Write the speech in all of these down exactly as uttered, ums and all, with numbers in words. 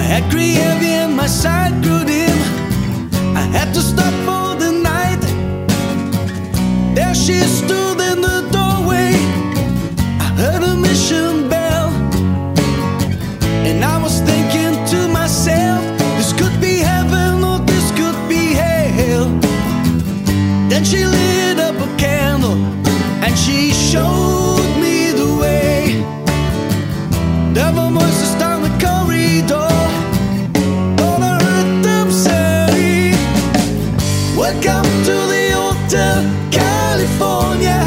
had grew heavy and my sight grew dim. I had to stop for the night. There she stood in the doorway. I heard a mission bell, and I was thinking to myself, this could be heaven or this could be hell. Then she lit up a candle and she showed me the way. There were voices down the corridor. All I heard them say, welcome to the Hotel California.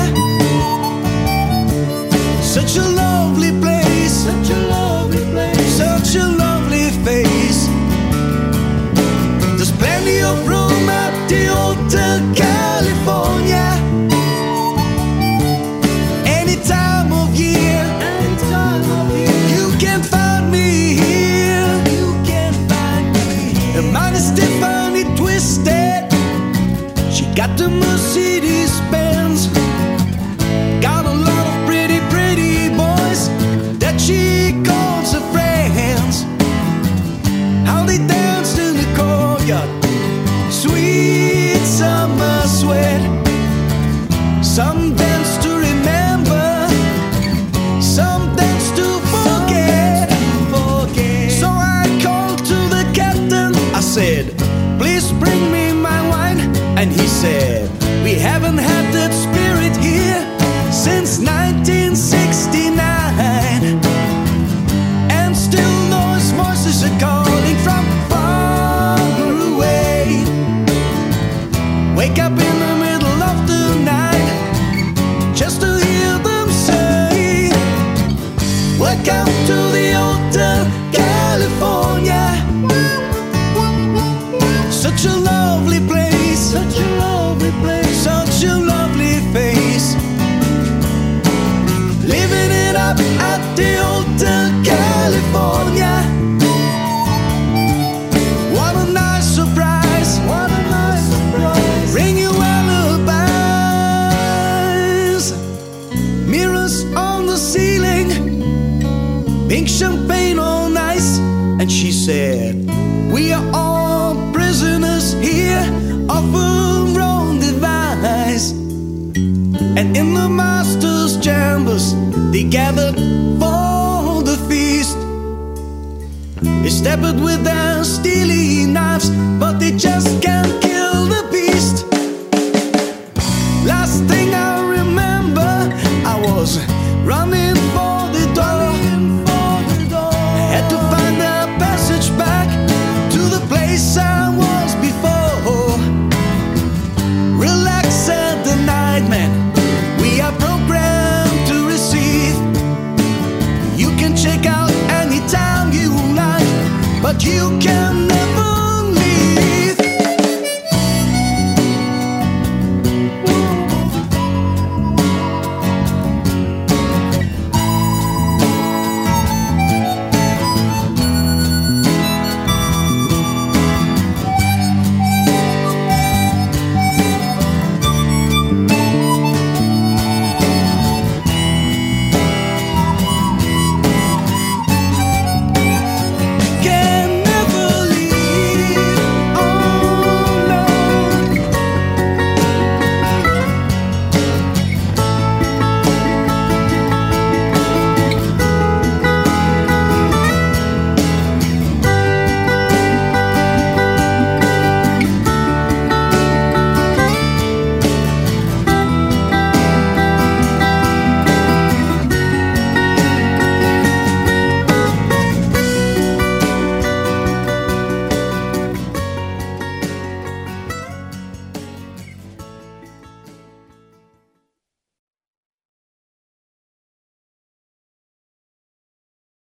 Such a lovely place, such a lovely place, such a lovely face. There's plenty of room at the Hotel California. Any time of year, any time of year, you can find me here. You can find me here. And mine is Tiffany Twisted. She got the Mercedes Benz. Got a lot of pretty, pretty boys that she calls her friends. How they danced in the courtyard, sweet summer sweat. Some dance to remember, some dance to forget. So I called to the captain. I said, please bring me my wine. And he said, we haven't had that spirit here since nineteen sixty-nine. And still those voices are calling from far away. Wake up in the middle of the night just to hear them say, welcome to the Hotel California. Such a lovely place, such a lovely place, such a lovely face. Living it up at the Hotel California. What a nice surprise, what a nice surprise. Ring you alibis, mirrors on the ceiling, pink champagne on ice. And she said, we are all prisoners here of our own device. And in the master's chambers they gathered for the feast. They stabbed it with their steely knives, but they just can't kill the beast. Last thing I remember, I was running for the door. I had to find a passage back to the place I was before. Relax at the night, man. We are programmed to receive. You can check out anytime you like, but you can never